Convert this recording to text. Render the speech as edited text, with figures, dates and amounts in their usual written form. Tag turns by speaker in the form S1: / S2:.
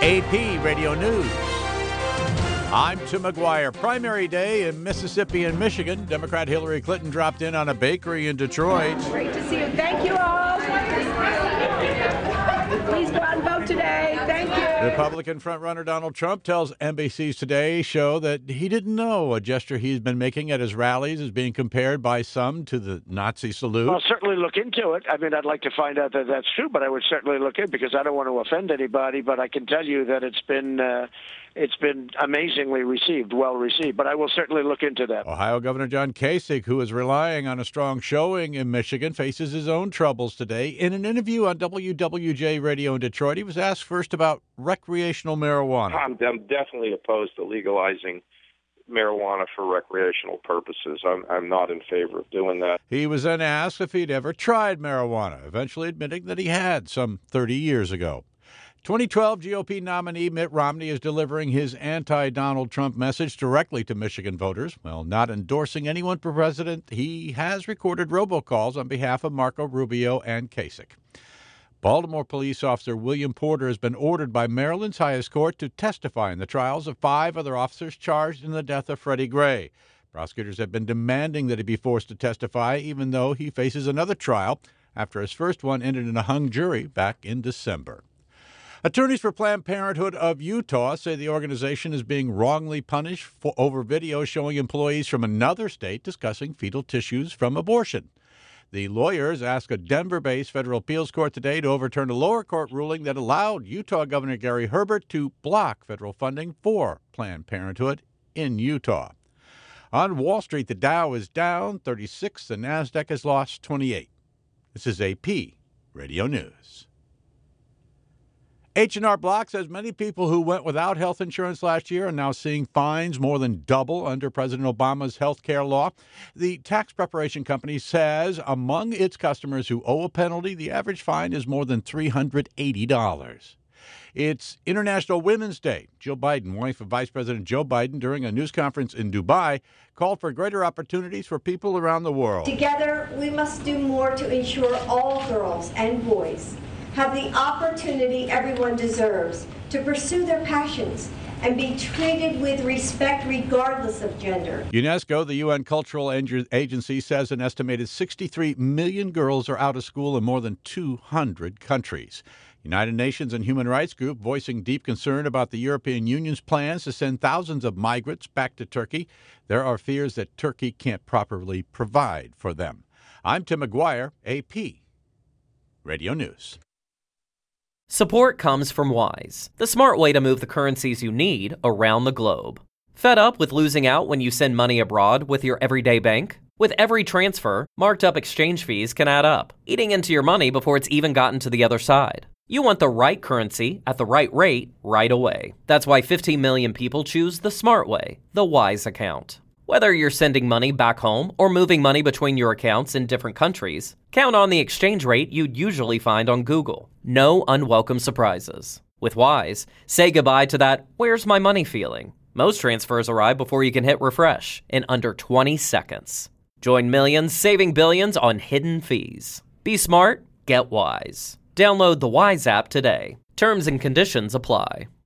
S1: AP Radio News. I'm Tim McGuire. Primary day in Mississippi and Michigan. Democrat Hillary Clinton dropped in on a bakery in Detroit.
S2: Great to see you. Thank you all. Please go out and vote today. Thank you.
S1: Republican frontrunner Donald Trump tells NBC's Today show that he didn't know a gesture he's been making at his rallies is being compared by some to the Nazi salute.
S3: I'll certainly look into it. I mean, I'd like to find out that that's true, but I would certainly look in because I don't want to offend anybody. But I can tell you that it's been amazingly received, well received. But I will certainly look into that.
S1: Ohio Governor John Kasich, who is relying on a strong showing in Michigan, faces his own troubles today. In an interview on WWJ Radio in Detroit, he was asked first about recreational marijuana.
S4: I'm definitely opposed to legalizing marijuana for recreational purposes. I'm not in favor of doing that.
S1: He was then asked if he'd ever tried marijuana, eventually admitting that he had some 30 years ago. 2012 GOP nominee Mitt Romney is delivering his anti-Donald Trump message directly to Michigan voters. While not endorsing anyone for president, he has recorded robocalls on behalf of Marco Rubio and Kasich. Baltimore police officer William Porter has been ordered by Maryland's highest court to testify in the trials of 5 other officers charged in the death of Freddie Gray. Prosecutors have been demanding that he be forced to testify, even though he faces another trial after his first one ended in a hung jury back in December. Attorneys for Planned Parenthood of Utah say the organization is being wrongly punished over video showing employees from another state discussing fetal tissues from abortion. The lawyers asked a Denver-based federal appeals court today to overturn a lower court ruling that allowed Utah Governor Gary Herbert to block federal funding for Planned Parenthood in Utah. On Wall Street, the Dow is down 36. The Nasdaq has lost 28. This is AP Radio News. H&R Block says many people who went without health insurance last year are now seeing fines more than double under President Obama's health care law. The tax preparation company says among its customers who owe a penalty, the average fine is more than $380. It's International Women's Day. Jill Biden, wife of Vice President Joe Biden, during a news conference in Dubai, called for greater opportunities for people around the world.
S5: Together, we must do more to ensure all girls and boys have the opportunity everyone deserves to pursue their passions and be treated with respect regardless of gender.
S1: UNESCO, the UN Cultural Agency, says an estimated 63 million girls are out of school in more than 200 countries. United Nations and Human Rights Group voicing deep concern about the European Union's plans to send thousands of migrants back to Turkey. There are fears that Turkey can't properly provide for them. I'm Tim McGuire, AP Radio News.
S6: Support comes from Wise, the smart way to move the currencies you need around the globe. Fed up with losing out when you send money abroad with your everyday bank? With every transfer, marked up exchange fees can add up, eating into your money before it's even gotten to the other side. You want the right currency at the right rate right away. That's why 15 million people choose the smart way, the Wise account. Whether you're sending money back home or moving money between your accounts in different countries, count on the exchange rate you'd usually find on Google. No unwelcome surprises. With Wise, say goodbye to that "where's my money" feeling. Most transfers arrive before you can hit refresh in under 20 seconds. Join millions saving billions on hidden fees. Be smart, get Wise. Download the Wise app today. Terms and conditions apply.